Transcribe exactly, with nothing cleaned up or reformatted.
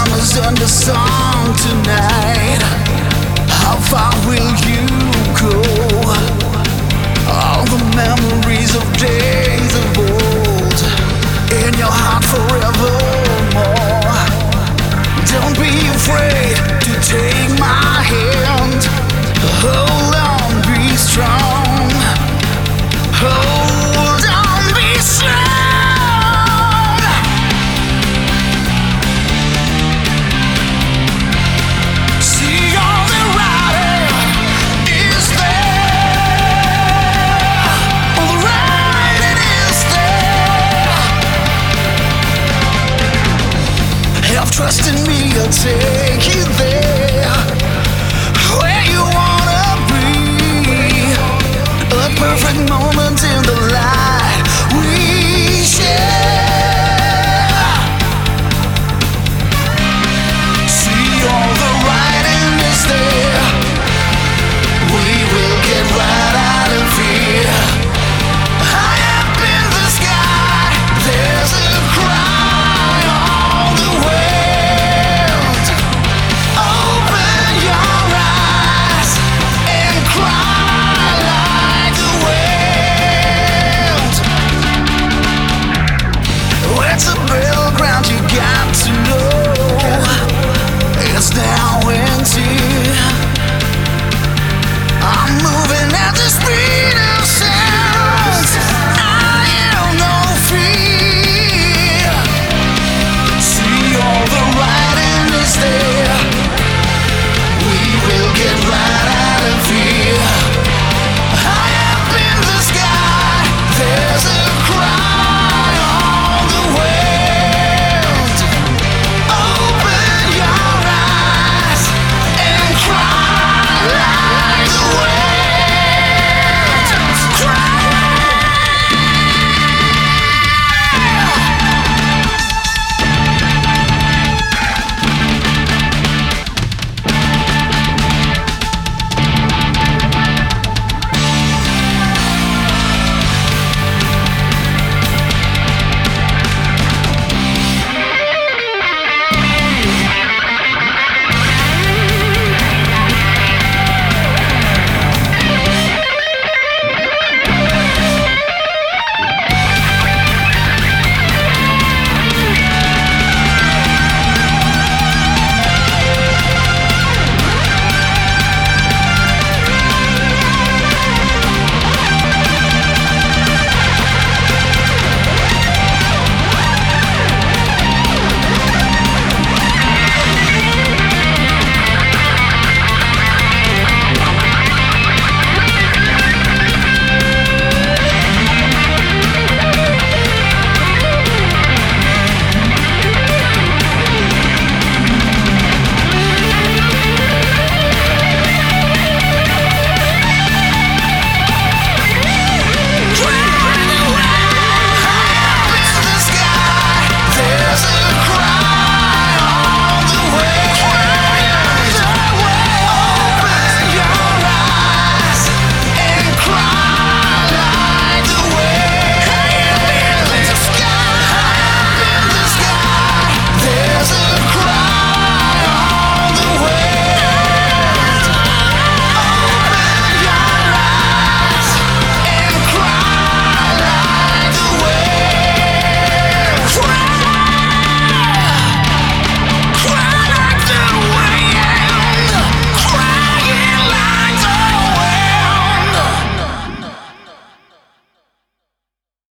stars and the sun tonight. How far will you go? All the memories of days of old in your heart forevermore. Don't be afraid to take my hand. Hold on, be strong. Hold on, be strong. Trust in me, I'll take you there, where you wanna be. A perfect moment.